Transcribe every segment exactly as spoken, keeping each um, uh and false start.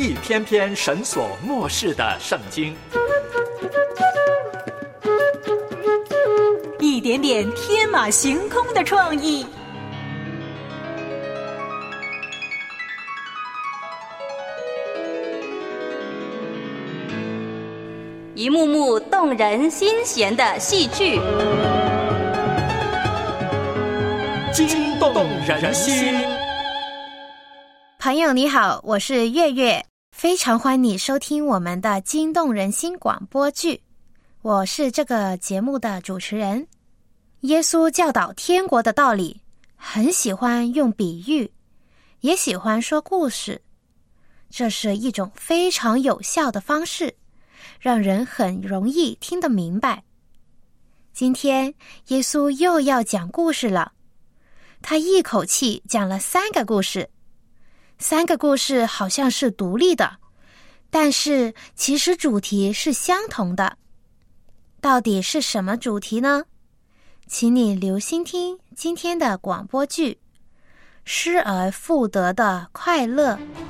一篇篇神所默示的圣经， 一点点天马行空的创意， 一幕幕动人心弦的戏剧， 惊动人心。 朋友你好，我是月月，非常欢迎你收听我们的惊动人心广播剧。我是这个节目的主持人。耶稣教导天国的道理，很喜欢用比喻，也喜欢说故事，这是一种非常有效的方式，让人很容易听得明白。今天耶稣又要讲故事了，他一口气讲了三个故事。三个故事好像是独立的，但是其实主题是相同的。到底是什么主题呢？请你留心听今天的广播剧《失而复得的快乐》。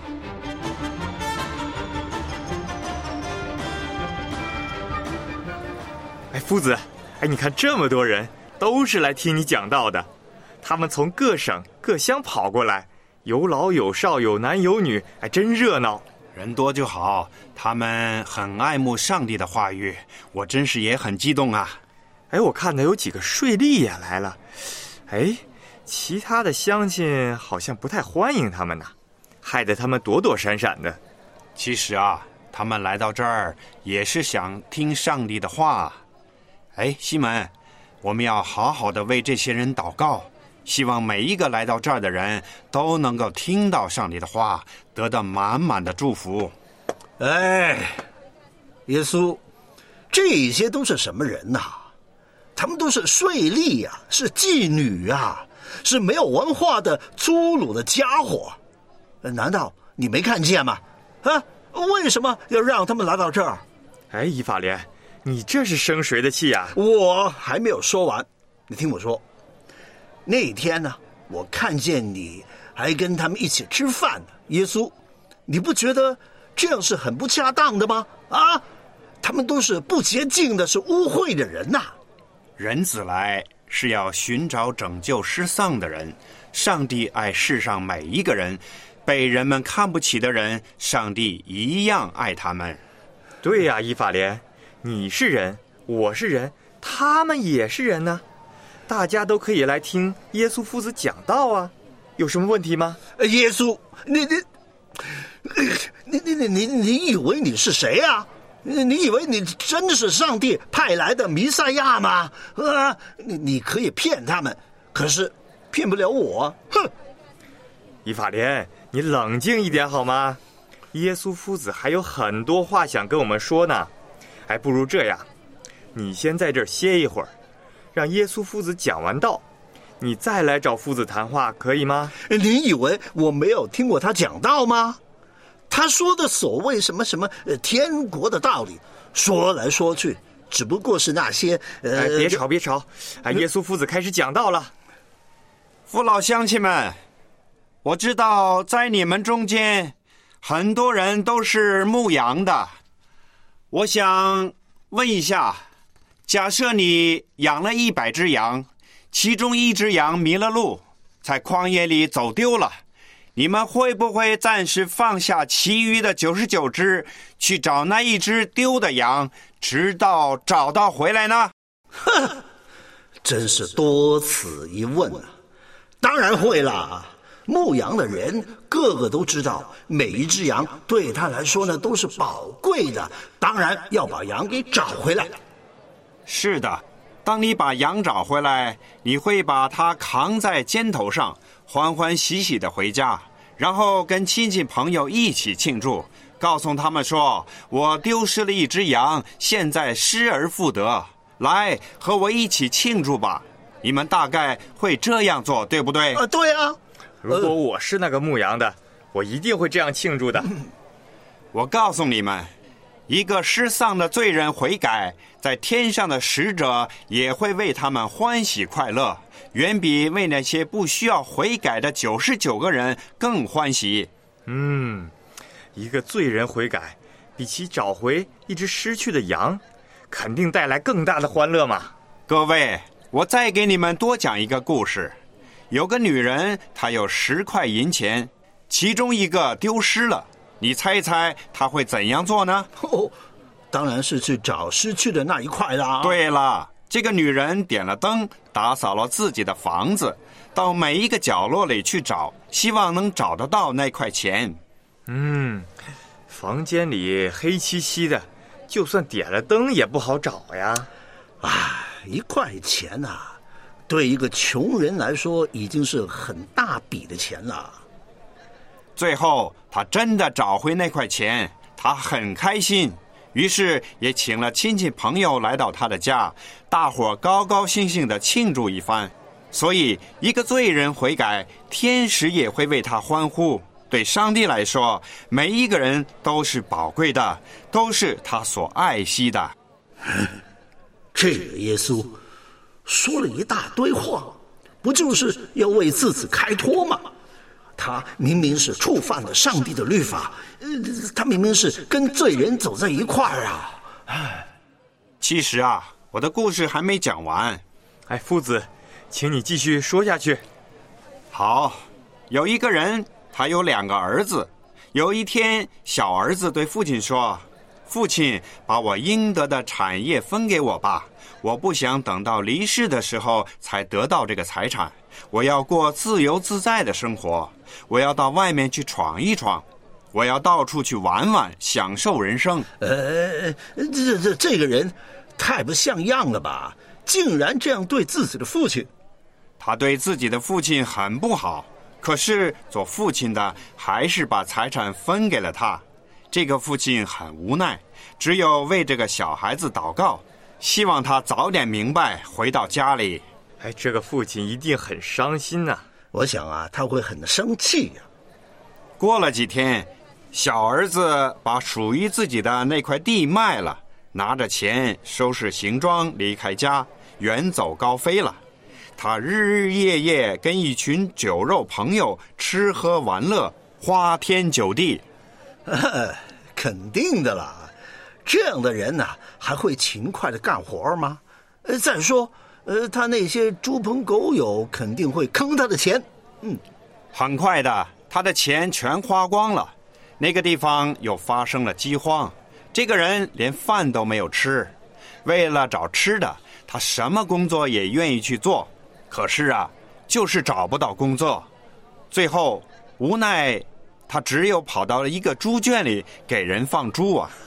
哎，夫子，哎，你看这么多人都是来听你讲道的，他们从各省各乡跑过来，有老有少，有男有女，哎，真热闹。 人多就好，他们很爱慕上帝的话语，我真是也很激动啊。 哎，我看到有几个税吏也来了，哎，其他的乡亲好像不太欢迎他们呢，害得他们躲躲闪闪的。 其实啊，他们来到这儿也是想听上帝的话。哎，西门，我们要好好的为这些人祷告，希望每一个来到这儿的人都能够听到上帝的话，得到满满的祝福。 哎，耶稣，这些都是什么人呐、啊？他们都是税吏呀、啊，是妓女啊，是没有文化的粗鲁的家伙。难道你没看见吗？啊，为什么要让他们来到这儿？ 哎，以法莲，你这是生谁的气啊？ 我还没有说完，你听我说。那天呢，我看见你还跟他们一起吃饭呢，耶稣，你不觉得这样是很不恰当的吗？啊，他们都是不洁净的，是污秽的人呐、啊。 人子来是要寻找拯救失丧的人，上帝爱世上每一个人，被人们看不起的人，上帝一样爱他们。 对呀、啊，以法莲，你是人，我是人，他们也是人呢、啊，大家都可以来听耶稣夫子讲道啊，有什么问题吗？ 耶稣，你你你你你你你以为你是谁啊？你以为你真的是上帝派来的弥赛亚吗？啊，你你可以骗他们，可是骗不了我。哼！ 以法莲，你冷静一点好吗？耶稣夫子还有很多话想跟我们说呢。哎，不如这样，你先在这儿歇一会儿，让耶稣夫子讲完道，你再来找夫子谈话，可以吗？ 你以为我没有听过他讲道吗？他说的所谓什么什么呃天国的道理，说来说去只不过是那些呃哎，别吵别吵，哎，耶稣夫子开始讲道了。 父老乡亲们，我知道在你们中间很多人都是牧羊的，我想问一下，假设你养了一百只羊，其中一只羊迷了路，在旷野里走丢了，你们会不会暂时放下其余的九十九只，去找那一只丢的羊，直到找到回来呢？ 哼，真是多此一问啊！当然会啦。牧羊的人个个都知道，每一只羊对他来说呢都是宝贵的，当然要把羊给找回来。 是的，当你把羊找回来，你会把它扛在肩头上，欢欢喜喜地回家，然后跟亲戚朋友一起庆祝，告诉他们说，我丢失了一只羊，现在失而复得，来和我一起庆祝吧。你们大概会这样做，对不对？ 啊，对啊。 如果我是那个牧羊的，我一定会这样庆祝的。 我告诉你们，一个失丧的罪人悔改，在天上的使者也会为他们欢喜快乐，远比为那些不需要悔改的九十九个人更欢喜。 嗯， 一个罪人悔改，比其找回一只失去的羊，肯定带来更大的欢乐嘛。 各位，我再给你们多讲一个故事。有个女人，她有十块银钱，其中一个丢失了，你猜一猜她会怎样做呢？ 哦，当然是去找失去的那一块啦。 对了，这个女人点了灯，打扫了自己的房子，到每一个角落里去找，希望能找得到那块钱。 嗯，房间里黑漆漆的，就算点了灯也不好找呀。 啊，一块钱啊，对一个穷人来说已经是很大笔的钱了。 最后他真的找回那块钱，他很开心，于是也请了亲戚朋友来到他的家，大伙高高兴兴地庆祝一番。所以一个罪人悔改，天使也会为他欢呼。对上帝来说，每一个人都是宝贵的，都是他所爱惜的。 这个耶稣说了一大堆话，不就是要为自己开脱吗？他明明是触犯了上帝的律法，呃，他明明是跟罪人走在一块儿啊！ 其实啊，我的故事还没讲完。 哎，夫子，请你继续说下去。 好，有一个人，他有两个儿子。有一天，小儿子对父亲说：“父亲，把我应得的产业分给我吧，我不想等到离世的时候才得到这个财产，我要过自由自在的生活，我要到外面去闯一闯，我要到处去玩玩，享受人生。” 呃，这这这个人太不像样了吧？竟然这样对自己的父亲。 他对自己的父亲很不好，可是做父亲的还是把财产分给了他。这个父亲很无奈，只有为这个小孩子祷告，希望他早点明白，回到家里。 哎，这个父亲一定很伤心呐、啊。 我想啊，他会很生气呀、啊。 过了几天，小儿子把属于自己的那块地卖了，拿着钱收拾行装离开家，远走高飞了。他日日夜夜跟一群酒肉朋友吃喝玩乐，花天酒地。 呃，肯定的啦，这样的人呢、啊，还会勤快的干活吗？呃，再说，呃，他那些猪朋狗友肯定会坑他的钱。嗯， 很快的，他的钱全花光了。那个地方又发生了饥荒，这个人连饭都没有吃。为了找吃的，他什么工作也愿意去做，可是啊，就是找不到工作。最后无奈，他只有跑到了一个猪圈里给人放猪啊！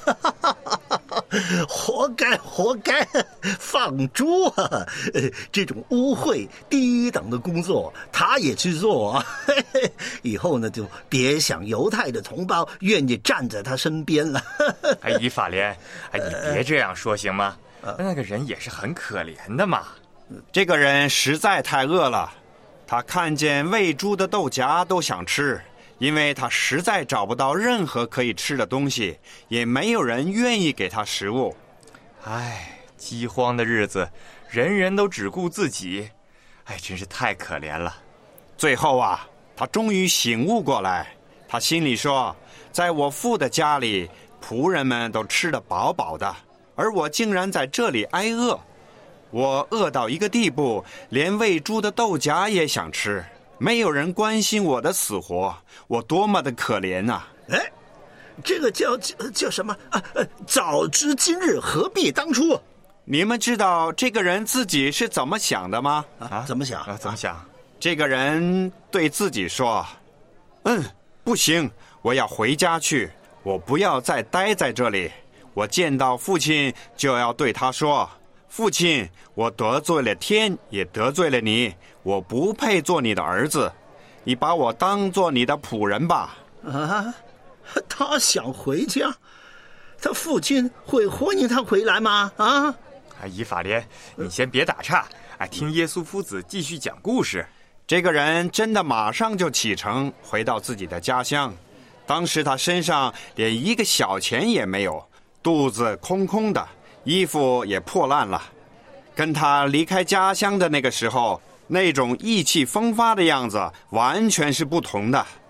活该，活该，放猪啊！呃，这种污秽低等的工作，他也去做啊！嘿嘿，以后呢，就别想犹太的同胞愿意站在他身边了。 哎，以法莲，哎，你别这样说行吗？那个人也是很可怜的嘛。 这个人实在太饿了，他看见喂猪的豆荚都想吃。因为他实在找不到任何可以吃的东西，也没有人愿意给他食物。 唉，饥荒的日子，人人都只顾自己，哎，真是太可怜了。 最后啊，他终于醒悟过来，他心里说，在我父的家里，仆人们都吃得饱饱的，而我竟然在这里挨饿。我饿到一个地步，连喂猪的豆荚也想吃。没有人关心我的死活，我多么的可怜呐、啊！ 哎，这个叫叫叫什么啊？早知今日，何必当初？ 你们知道这个人自己是怎么想的吗？ 啊，怎么想？ 啊，怎么想？ 这个人对自己说：“嗯，不行，我要回家去，我不要再待在这里。我见到父亲就要对他说。”父亲，我得罪了天，也得罪了你，我不配做你的儿子，你把我当做你的仆人吧。 啊，他想回家，他父亲会欢迎他回来吗？啊， 哎，以法莲，你先别打岔，哎，听耶稣夫子继续讲故事。 这个人真的马上就启程回到自己的家乡，当时他身上连一个小钱也没有，肚子空空的，衣服也破烂了，跟他离开家乡的那个时候，那种意气风发的样子完全是不同的。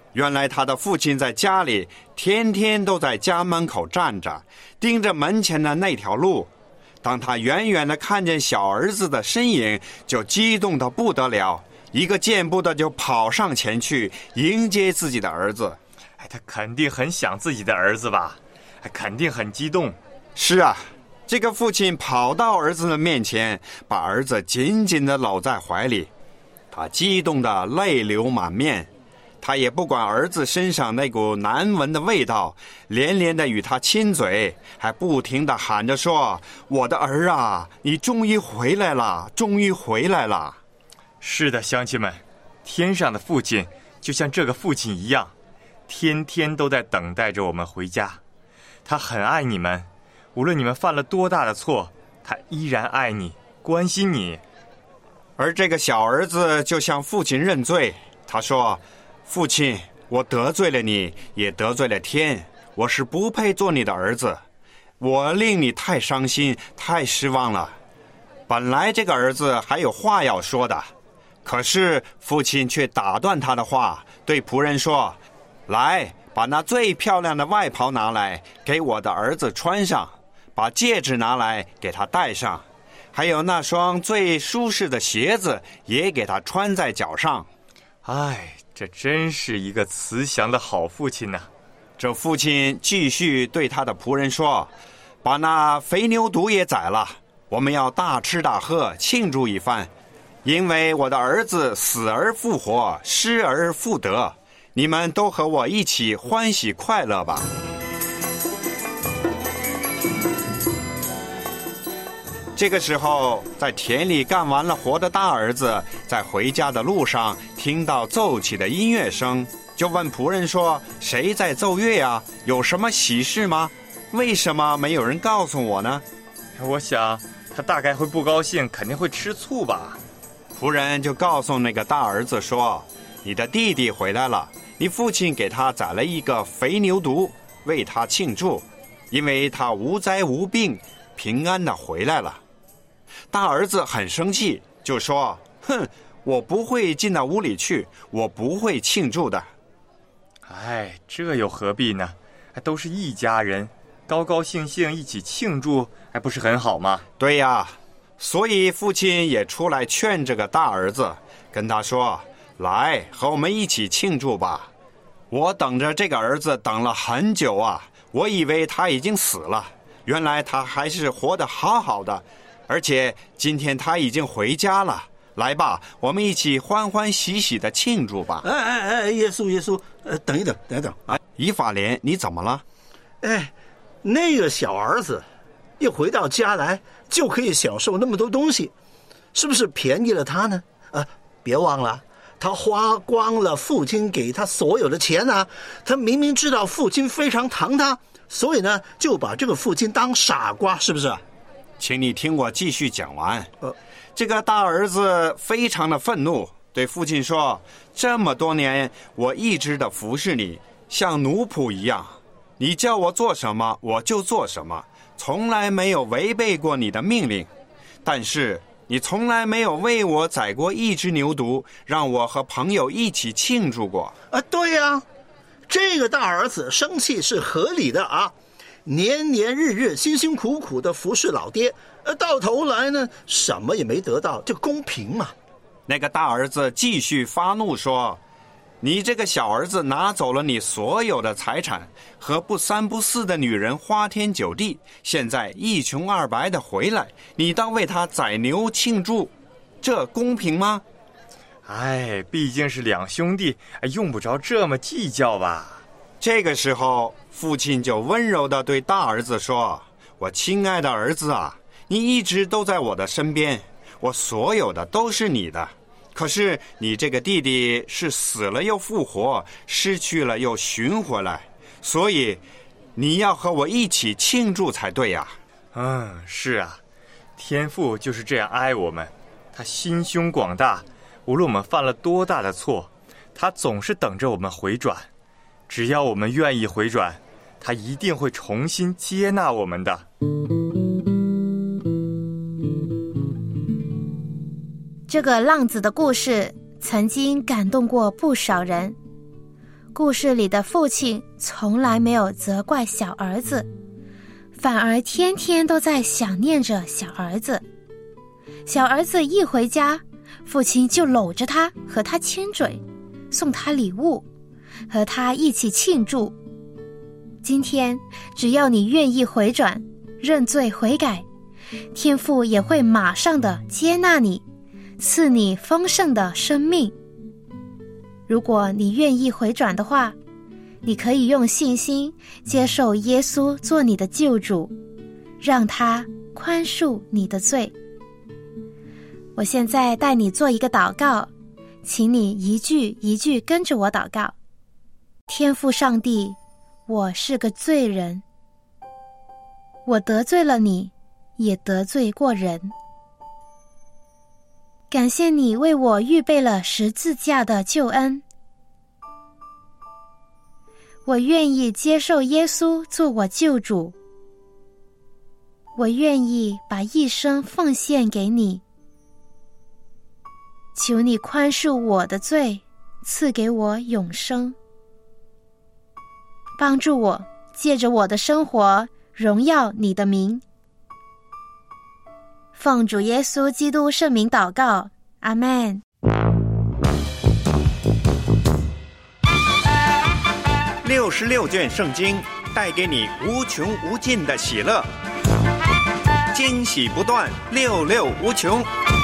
原来他的父亲在家里天天都在家门口站着，盯着门前的那条路。当他远远地看见小儿子的身影，就激动得不得了，一个箭步的就跑上前去迎接自己的儿子。 哎，他肯定很想自己的儿子吧？哎，肯定很激动。 是啊，这个父亲跑到儿子的面前，把儿子紧紧地搂在怀里，他激动得泪流满面。他也不管儿子身上那股难闻的味道，连连地与他亲嘴，还不停地喊着说：我的儿啊，你终于回来了，终于回来了。 是的，乡亲们，天上的父亲就像这个父亲一样，天天都在等待着我们回家。他很爱你们，无论你们犯了多大的错，他依然爱你，关心你。 而这个小儿子就向父亲认罪，他说：父亲，我得罪了你，也得罪了天，我是不配做你的儿子，我令你太伤心，太失望了。本来这个儿子还有话要说的，可是父亲却打断他的话，对仆人说：来，把那最漂亮的外袍拿来给我的儿子穿上，把戒指拿来给他戴上，还有那双最舒适的鞋子也给他穿在脚上。 哎，这真是一个慈祥的好父亲呢。 这父亲继续对他的仆人说：把那肥牛犊也宰了，我们要大吃大喝，庆祝一番，因为我的儿子死而复活，失而复得，你们都和我一起欢喜快乐吧。这个时候，在田里干完了活的大儿子，在回家的路上听到奏起的音乐声，就问仆人说：谁在奏乐呀？有什么喜事吗？为什么没有人告诉我呢？ 我想他大概会不高兴，肯定会吃醋吧。 仆人就告诉那个大儿子说：你的弟弟回来了，你父亲给他宰了一个肥牛犊，为他庆祝，因为他无灾无病，平安地回来了。大儿子很生气，就说：哼，我不会进到屋里去，我不会庆祝的。 哎，这又何必呢？都是一家人，高高兴兴一起庆祝，还不是很好吗？ 对呀，所以父亲也出来劝这个大儿子，跟他说：来，和我们一起庆祝吧。我等着这个儿子等了很久啊，我以为他已经死了，原来他还是活得好好的，而且今天他已经回家了。来吧，我们一起欢欢喜喜的庆祝吧。 哎哎哎，耶稣耶稣，呃，等一等，等一等啊！ 以法莲，你怎么了？ 哎，那个小儿子一回到家来就可以享受那么多东西，是不是便宜了他呢？啊，别忘了，他花光了父亲给他所有的钱啊！他明明知道父亲非常疼他，所以呢，就把这个父亲当傻瓜，是不是？ 请你听我继续讲完。 呃， 这个大儿子非常的愤怒，对父亲说：这么多年我一直的服侍你，像奴仆一样，你叫我做什么我就做什么，从来没有违背过你的命令。但是你从来没有为我宰过一只牛犊，让我和朋友一起庆祝过。 啊，对呀，这个大儿子生气是合理的啊。年年日日辛辛苦苦的服侍老爹，呃，到头来呢，什么也没得到，这公平嘛？ 那个大儿子继续发怒说：你这个小儿子拿走了你所有的财产，和不三不四的女人花天酒地，现在一穷二白的回来，你当为他宰牛庆祝，这公平吗？ 哎，毕竟是两兄弟，用不着这么计较吧。 这个时候，父亲就温柔地对大儿子说：我亲爱的儿子啊，你一直都在我的身边，我所有的都是你的。可是你这个弟弟是死了又复活，失去了又寻回来，所以你要和我一起庆祝才对呀。 嗯，是啊，天父就是这样爱我们，他心胸广大，无论我们犯了多大的错，他总是等着我们回转。只要我们愿意回转，他一定会重新接纳我们的。 这个浪子的故事曾经感动过不少人。 故事里的父亲从来没有责怪小儿子，反而天天都在想念着小儿子。小儿子一回家，父亲就搂着他，和他亲嘴，送他礼物，和他一起庆祝。今天只要你愿意回转，认罪悔改，天父也会马上的接纳你，赐你丰盛的生命。如果你愿意回转的话，你可以用信心接受耶稣做你的救主，让他宽恕你的罪。我现在带你做一个祷告，请你一句一句跟着我祷告。天父上帝，我是个罪人，我得罪了你，也得罪过人。感谢你为我预备了十字架的救恩，我愿意接受耶稣做我救主，我愿意把一生奉献给你。求你宽恕我的罪，赐给我永生，帮助我借着我的生活荣耀你的名。奉主耶稣基督圣名祷告，阿们。 六十六卷圣经带给你无穷无尽的喜乐，惊喜不断，六六无穷。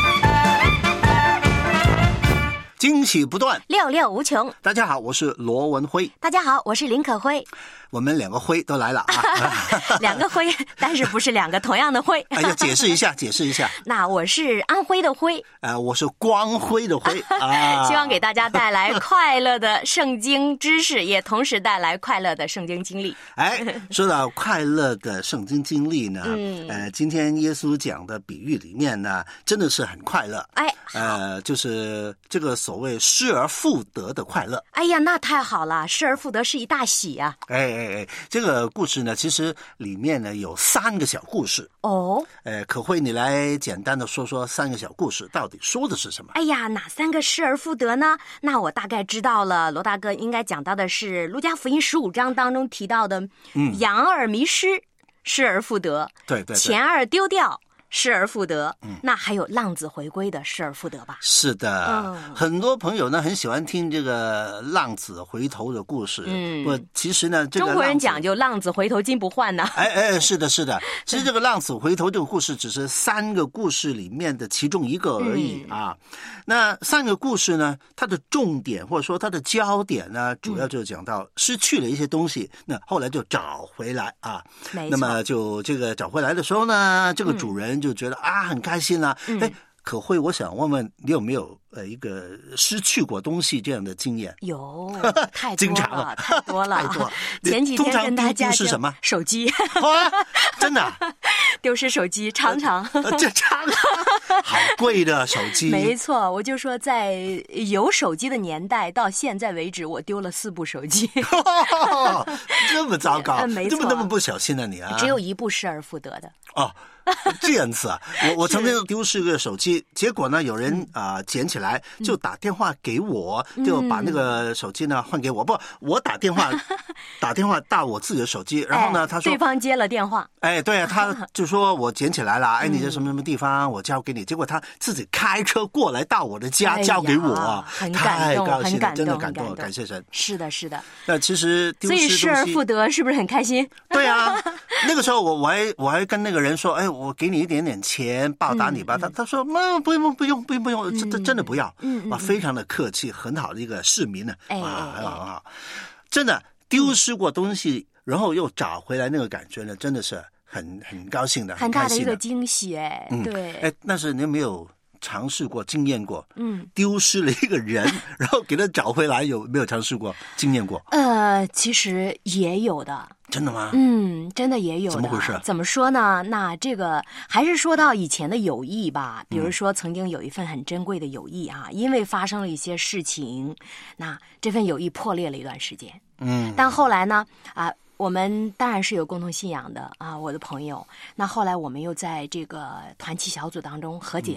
惊喜不断， 六六无穷。 大家好，我是罗文辉。 大家好，我是林可辉。 我们两个辉都来了啊！ 两个辉，但是不是两个同样的辉。 哎呀，解释一下，解释一下。 那我是安徽的徽， 呃，我是光辉的辉啊！ 希望给大家带来快乐的圣经知识，也同时带来快乐的圣经经历。 哎，说到快乐的圣经经历呢， 嗯， 呃，今天耶稣讲的比喻里面呢，真的是很快乐。 哎， 呃，就是这个所谓失而复得的快乐。 哎呀，那太好了，失而复得是一大喜啊！ 哎哎哎，这个故事呢，其实里面呢有三个小故事。 哦， 呃，可慧，你来简单的说说三个小故事到底说的是什么？ 哎呀，哪三个失而复得呢？那我大概知道了，罗大哥应该讲到的是路加福音十五章当中提到的， 嗯， 羊儿迷失，失而复得； 对对对， 钱儿丢掉，失而复得。嗯，那还有浪子回归的失而复得吧？ 是的， 嗯， 很多朋友呢很喜欢听这个浪子回头的故事。 嗯， 不，其实呢，这个中国人讲究浪子回头金不换呢。 哎哎，是的，是的。其实这个浪子回头这个故事只是三个故事里面的其中一个而已啊。嗯，那三个故事呢，它的重点或者说它的焦点呢，主要就是讲到失去了一些东西，那后来就找回来啊。 没错。 那么就这个找回来的时候呢，这个主人就觉得、嗯、啊很开心啦、啊。哎、嗯，可慧，我想问问你有没有呃一个失去过东西这样的经验？ 有，太多了， 经常了， 太多了。 太多了。 前几天跟大家是什么？ 手机。 啊，真的、啊？ 丢失手机，常常。 这常好贵的手机。 没错，我就说在有手机的年代到现在为止，我丢了四部手机。 哦、这么糟糕， 没错， 这么那么不小心啊你啊！ 只有一部失而复得的。 哦。这样子啊，我我曾经丢失个手机，结果呢，有人啊、呃、捡起来就打电话给我，嗯、就把那个手机呢换给我。不，我打电话打电话到我自己的手机，然后呢， 哎、 他说对方接了电话， 哎，对啊，他就说我捡起来了，哎，你在什么什么地方，我交给你。结果他自己开车过来到我的家、哎、交给我， 很感动， 太高兴了， 真的感动， 感谢神。 是的，是的。 那其实丢失东西， 所以失而复得是不是很开心？ 对啊，那个时候我我还我还跟那个人说，哎，我给你一点点钱报答你吧。嗯、他他说，嗯，不用不用不用不用，真、嗯、真的不要。嗯啊，非常的客气，很好的一个市民呢。 哎， 啊，很好很好。真的丢失过东西，然后又找回来，那个感觉呢，真的是很很高兴的， 很大的一个惊喜。 哎， 嗯，对。 哎，但是你有没有尝试过、经验过？ 嗯， 丢失了一个人，然后给他找回来，有没有尝试过、经验过？ 呃，其实也有的。 真的吗？ 嗯，真的也有的。 怎么回事？ 怎么说呢？那这个还是说到以前的友谊吧。比如说，曾经有一份很珍贵的友谊啊，嗯、因为发生了一些事情，那这份友谊破裂了一段时间。 嗯， 但后来呢，啊。我们当然是有共同信仰的啊，我的朋友。那后来我们又在这个团契小组当中和解了。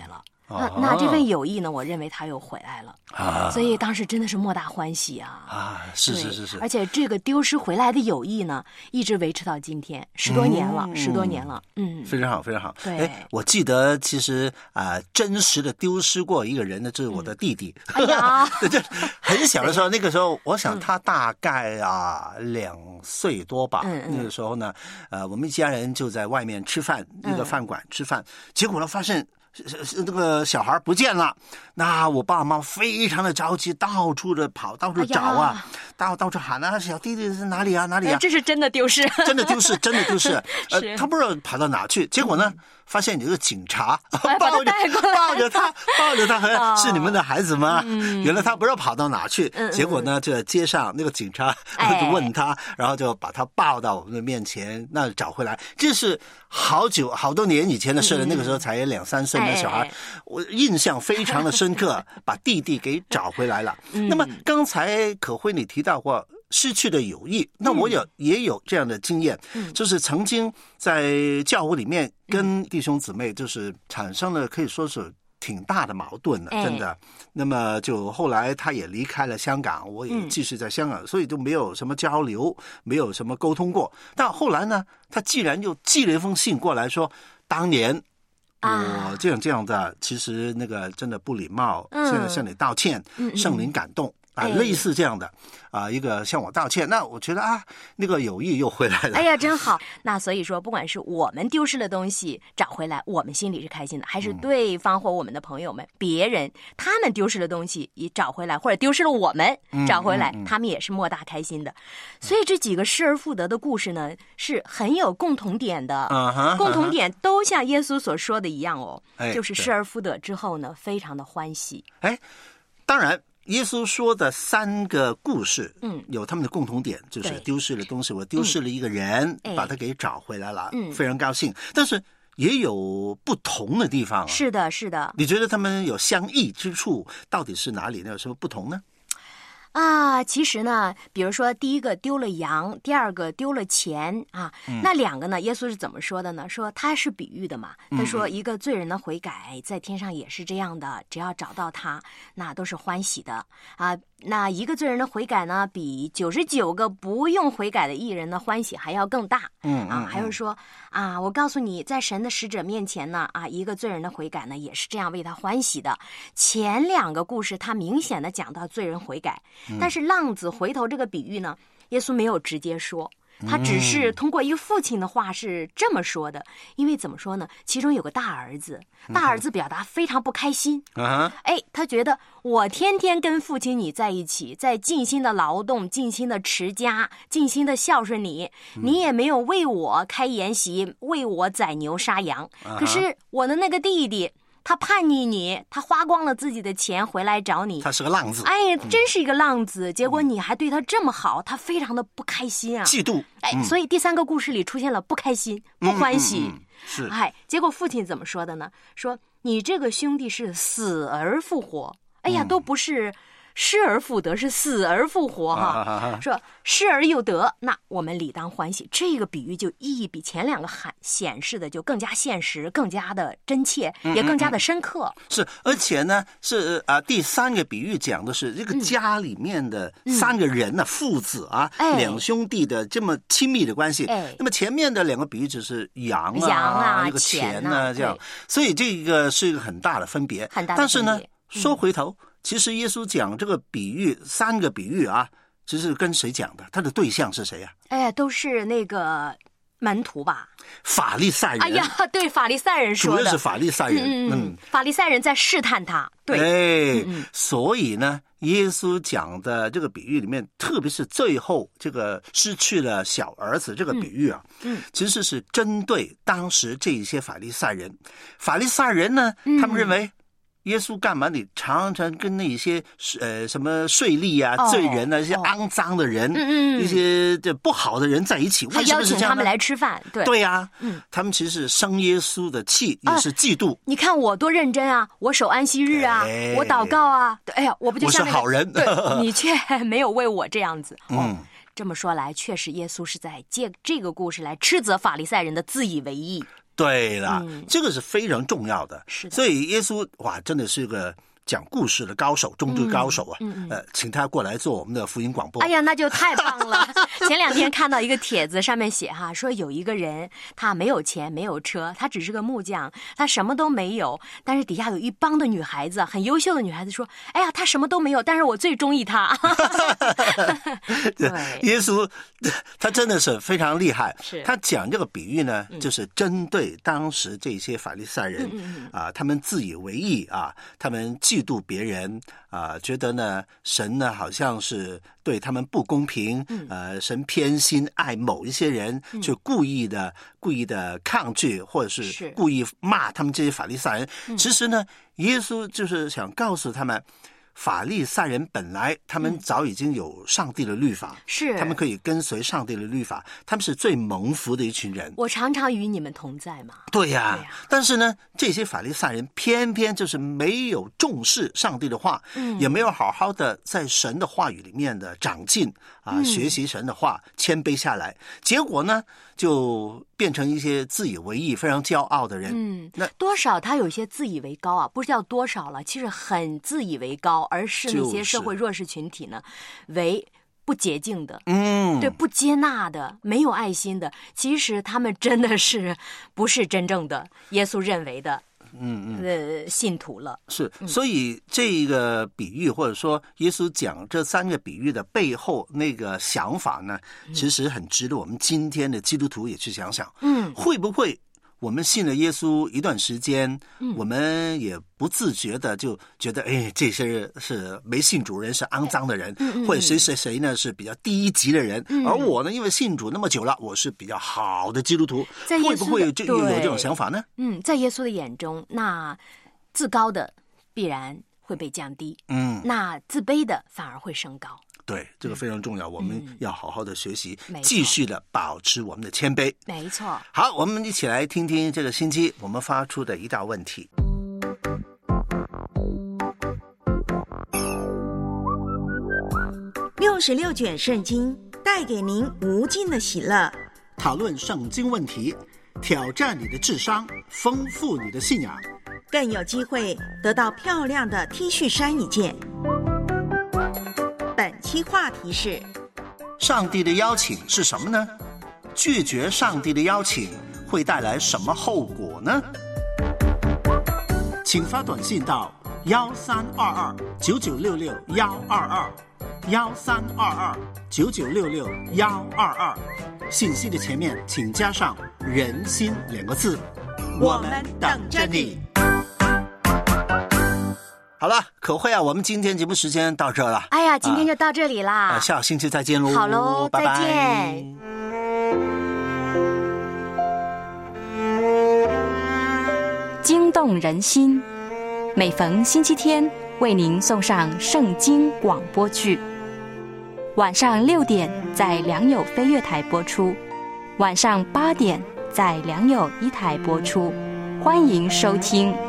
那那这份友谊呢，我认为他又回来了啊， 所以当时真的是莫大欢喜啊！ 啊，是是是是， 而且这个丢失回来的友谊呢，一直维持到今天，十多年了，嗯、十多年了，嗯， 非常好，非常好。 对， 哎，我记得其实啊、呃，真实的丢失过一个人的，就是我的弟弟。 嗯、哎呀， 就很小的时候，那个时候，我想他大概啊、嗯、两岁多吧。 嗯嗯。 那个时候呢，呃，我们一家人就在外面吃饭，一个饭馆吃饭，嗯、结果呢，发现。那个小孩不见了，那我爸妈非常的着急，到处的跑，到处找啊，哎、到到处喊啊，小弟弟是哪里啊，哪里啊？ 哎、这是真的丢失， 真的丢失，真的丢失。呃，他不知道跑到哪去，结果呢，发现有个警察、 哎、 抱着抱着他，抱着他， 哦、 是你们的孩子吗？ 嗯、 原来他不知道跑到哪去， 嗯、 结果呢，就街上那个警察就问他，哎、然后就把他抱到我们的面前，那找回来，这是好久好多年以前的事了，嗯、那个时候才两三岁的小孩。哎我印象非常的深刻，把弟弟给找回来了。嗯、那么刚才可辉你提到过失去的友谊，那我有、嗯、也有这样的经验，嗯、就是曾经在教会里面跟弟兄姊妹就是产生了可以说是挺大的矛盾的，真的。哎、那么就后来他也离开了香港，我也继续在香港，嗯、所以就没有什么交流，没有什么沟通过。但后来呢，他既然又寄了一封信过来说，当年。我这样这样的，其实那个真的不礼貌， 嗯、 现在向你道歉， 嗯、 圣灵感动。啊， 哎、 类似这样的啊，一个向我道歉，那我觉得啊，那个友谊又回来了。 哎呀，真好。那所以说，不管是我们丢失的东西找回来，我们心里是开心的，还是对方或我们的朋友们、嗯、别人他们丢失的东西也找回来，或者丢失了我们找回来，嗯嗯嗯、他们也是莫大开心的。所以这几个失而复得的故事呢，是很有共同点的， 嗯、 共同点都像耶稣所说的一样哦， 哎、 就是失而复得之后呢，非常的欢喜。 哎，当然。耶稣说的三个故事， 嗯， 有他们的共同点，就是丢失了东西，我丢失了一个人， 嗯、 把他给找回来了， 嗯， 非常高兴。但是也有不同的地方啊。 是的，是的。 你觉得他们有相异之处，到底是哪里呢？有什么不同呢？ 啊，其实呢，比如说第一个丢了羊，第二个丢了钱啊，嗯、那两个呢，耶稣是怎么说的呢？说他是比喻的嘛。他说一个罪人的悔改，在天上也是这样的，只要找到他，那都是欢喜的啊。那一个罪人的悔改呢，比九十九个不用悔改的义人的欢喜还要更大。 嗯啊，还有说啊，我告诉你，在神的使者面前呢，啊，一个罪人的悔改呢，也是这样为他欢喜的。前两个故事，他明显的讲到罪人悔改。但是浪子回头这个比喻呢，耶稣没有直接说，他只是通过一个父亲的话是这么说的。因为怎么说呢，其中有个大儿子，大儿子表达非常不开心。 啊， 哎，他觉得我天天跟父亲你在一起，在尽心的劳动，尽心的持家，尽心的孝顺你，你也没有为我开筵席，为我宰牛杀羊。可是我的那个弟弟，他叛逆你，他花光了自己的钱回来找你， 他是个浪子。 哎，真是一个浪子。嗯、结果你还对他这么好，他非常的不开心啊， 嫉妒。 哎，嗯、所以第三个故事里出现了不开心、不欢喜。 嗯嗯嗯、是， 哎，结果父亲怎么说的呢？说你这个兄弟是死而复活。哎呀，嗯、都不是失而复得，是死而复活哈。 啊啊啊、 说失而又得，那我们理当欢喜。这个比喻就意义比前两个喊显示的就更加现实，更加的真切， 嗯、 也更加的深刻。 是，而且呢，是啊、呃，第三个比喻讲的是这个家里面的三个人呢、啊，嗯、父子啊， 哎、 两兄弟的这么亲密的关系。 哎、 那么前面的两个比喻只是羊啊， 羊啊， 那个钱呢、 啊， 这样，所以这个是一个很大的分别。 很大的分别。 但是呢， 嗯、 说回头。其实耶稣讲这个比喻，三个比喻啊，这是跟谁讲的？他的对象是谁啊？ 哎，都是那个门徒吧？ 法利赛人。 哎呀，对，法利赛人说的， 主要是法利赛人。 嗯嗯，法利赛人在试探他。对， 哎， 嗯嗯所以呢，耶稣讲的这个比喻里面，特别是最后这个失去了小儿子这个比喻啊， 嗯，嗯其实是针对当时这一些法利赛人。法利赛人呢， 嗯、 他们认为。耶稣干嘛？你常常跟那些呃什么税吏啊、 哦、 罪人啊、一些肮脏的人、 嗯嗯、 一些这不好的人在一起，为什么是这样呢？ 他邀请他们来吃饭，对对呀、啊， 嗯， 他们其实是生耶稣的气，也是嫉妒、啊。 你看我多认真啊，我守安息日啊，哎、我祷告啊，对，哎呀，我不就像、那个、 我是好人， 对你却没有为我这样子。哦、 嗯， 这么说来，确实耶稣是在借这个故事来斥责法利赛人的自以为意。 对了， 嗯这个是非常重要的。 是的所以耶稣哇，真的是个讲故事的高手，中之高手啊。 嗯嗯嗯呃，请他过来做我们的福音广播。 哎呀，那就太棒了！前两天看到一个帖子，上面写哈，说有一个人他没有钱，没有车，他只是个木匠，他什么都没有，但是底下有一帮的女孩子，很优秀的女孩子说：“哎呀，他什么都没有，但是我最中意他。”对， 耶稣他真的是非常厉害。 是他讲这个比喻呢，嗯、就是针对当时这些法利赛人啊、嗯嗯呃，他们自以为意啊，他们嫉妒别人啊、呃，觉得呢神呢好像是对他们不公平，嗯、呃，神偏心爱某一些人，嗯、就故意的故意的抗拒，或者是故意骂他们这些法利赛人。 嗯、 其实呢，耶稣就是想告诉他们。法利赛人本来他们早已经有上帝的律法， 是、嗯、 他们可以跟随上帝的律法，他们是最蒙福的一群人。 我常常与你们同在嘛。 对呀、啊，对呀。但是呢，这些法利赛人偏偏就是没有重视上帝的话，嗯，也没有好好的在神的话语里面的长进啊，嗯、学习神的话，谦卑下来。结果呢，就变成一些自以为意、非常骄傲的人。 嗯，那多少他有些自以为高啊，不是叫多少了，其实很自以为高。而是那些社会弱势群体呢，为不洁净的，嗯，对，不接纳的，没有爱心的，其实他们真的是不是真正的耶稣认为的，嗯嗯，呃，信徒了。 是，所以这个比喻或者说耶稣讲这三个比喻的背后那个想法呢，其实很值得我们今天的基督徒也去想想，嗯，会不会？我们信了耶稣一段时间，嗯、我们也不自觉的就觉得，哎，这些是没信主人，是肮脏的人，嗯、或者谁谁谁呢是比较低一级的人，嗯、而我呢，因为信主那么久了，我是比较好的基督徒，会不会就有这种想法呢？ 嗯，在耶稣的眼中，那自高的必然会被降低，嗯，那自卑的反而会升高。 对，这个非常重要，嗯、我们要好好的学习，继续的保持我们的谦卑。 没错。 好，我们一起来听听这个星期我们发出的一道问题。 六十六卷圣经带给您无尽的喜乐， 讨论圣经问题，挑战你的智商，丰富你的信仰， 更有机会得到漂亮的 T 恤衫一件。本期话题是： 上帝的邀请是什么呢？拒绝上帝的邀请会带来什么后果呢？请发短信到幺三二二九九六六幺二二幺三二二九九六六幺二二，信息的前面请加上人心两个字， 我们等着你。 好了，可慧啊，我们今天节目时间到这了。 哎呀，今天就到这里啦， 啊、下个星期再见喽。 好喽， 拜拜， 再见。 惊动人心，每逢星期天为您送上圣经广播剧，晚上六点在良友飞跃台播出，晚上八点在良友一台播出，欢迎收听。